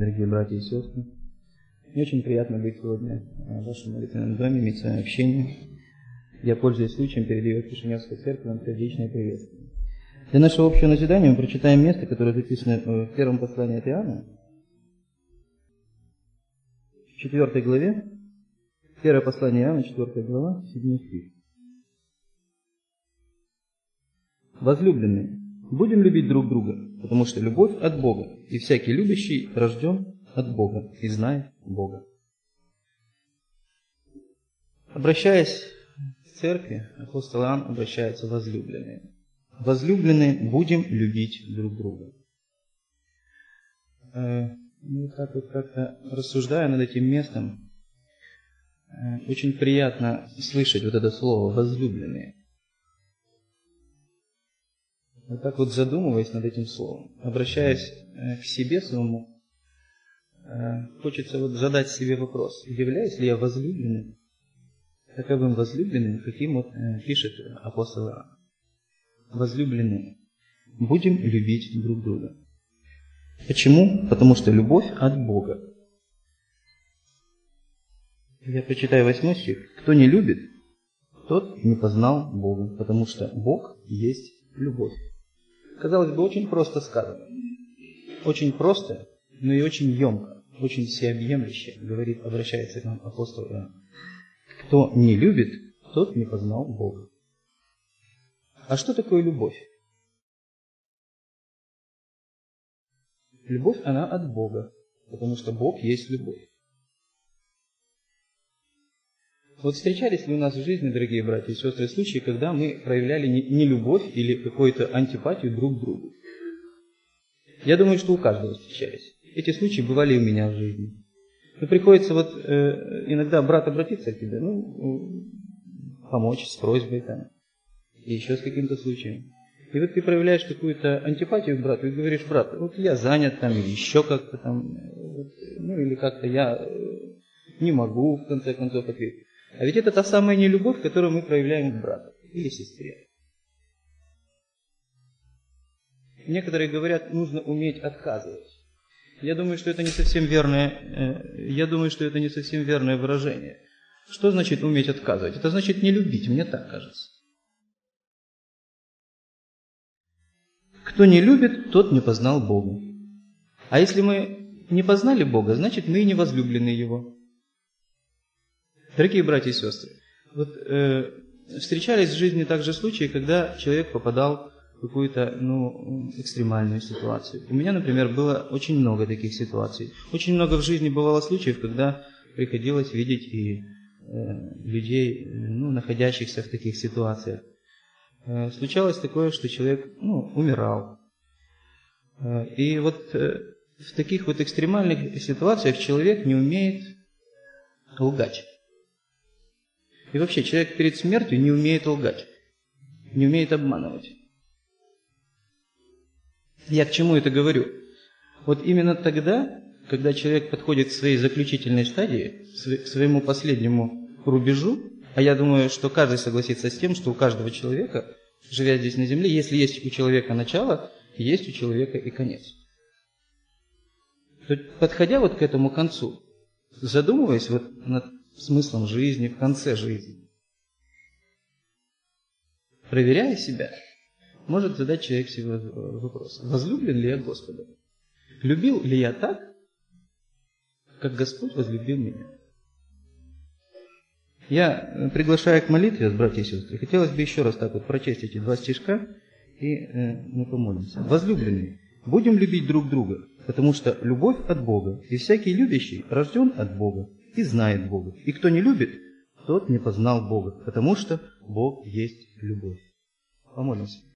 дорогие братья и сестры. Мне очень приятно быть сегодня в вашем молитвенном доме, иметь с вами общение. Я, пользуясь случаем, передаю Кишиневской церкви вам сердечное приветствие. Для нашего общего назидания мы прочитаем место, которое записано в первом послании от Иоанна, в 4 главе, первое послание Иоанна, 4 глава, 7 стих. Возлюбленные, будем любить друг друга, потому что любовь от Бога, и всякий любящий рожден от Бога и знает Бога. Обращаясь к церкви, апостол Иоанн обращается к возлюбленным. Возлюбленные, будем любить друг друга. Так вот как-то рассуждая над этим местом, очень приятно слышать вот это слово «возлюбленные». Вот так вот задумываясь над этим словом, обращаясь к себе самому, хочется вот задать себе вопрос, являюсь ли я возлюбленным, таковым возлюбленным, каким вот пишет апостол Иоанн. Возлюбленные, будем любить друг друга. Почему? Потому что любовь от Бога. Я прочитаю 8 стих. Кто не любит, тот не познал Бога, потому что Бог есть любовь. Казалось бы, очень просто сказано. Очень просто, но и очень емко, очень всеобъемлюще, говорит, обращается к нам апостол Иоанн. Кто не любит, тот не познал Бога. А что такое любовь? Любовь, она от Бога, потому что Бог есть любовь. Вот встречались ли у нас в жизни, дорогие братья и сестры, случаи, когда мы проявляли не любовь или какую-то антипатию друг к другу? Я думаю, что у каждого встречались. Эти случаи бывали и у меня в жизни. Но приходится вот иногда брат обратиться к тебе, помочь с просьбой там, и еще с каким-то случаем. И вот ты проявляешь какую-то антипатию к брату и говоришь: брат, вот я занят там, или еще как-то там, или как-то я не могу в конце концов ответить. А ведь это та самая нелюбовь, которую мы проявляем к брату или сестре. Некоторые говорят, нужно уметь отказывать. Я думаю, что это не совсем верное выражение. Что значит уметь отказывать? Это значит не любить, мне так кажется. Кто не любит, тот не познал Бога. А если мы не познали Бога, значит мы и не возлюблены Его. Дорогие братья и сестры, вот встречались в жизни также случаи, когда человек попадал в какую-то экстремальную ситуацию. У меня, например, было очень много таких ситуаций. Очень много в жизни бывало случаев, когда приходилось видеть и людей, находящихся в таких ситуациях. Случалось такое, что человек умирал. И вот в таких вот экстремальных ситуациях человек не умеет лгать. И вообще человек перед смертью не умеет лгать, не умеет обманывать. Я к чему это говорю? Вот именно тогда, когда человек подходит к своей заключительной стадии, к своему последнему рубежу, а я думаю, что каждый согласится с тем, что у каждого человека, живя здесь на земле, если есть у человека начало, есть у человека и конец. То, подходя вот к этому концу, задумываясь вот над смыслом жизни, в конце жизни, проверяя себя, может задать человек себе вопрос: возлюблен ли я Господом? Любил ли я так, как Господь возлюбил меня? Я приглашаю к молитве, братья и сестры. Хотелось бы еще раз так вот прочесть эти 2 стишка, и мы помолимся. Возлюбленные, будем любить друг друга, потому что любовь от Бога, и всякий любящий рожден от Бога и знает Бога. И кто не любит, тот не познал Бога, потому что Бог есть любовь. Помолимся.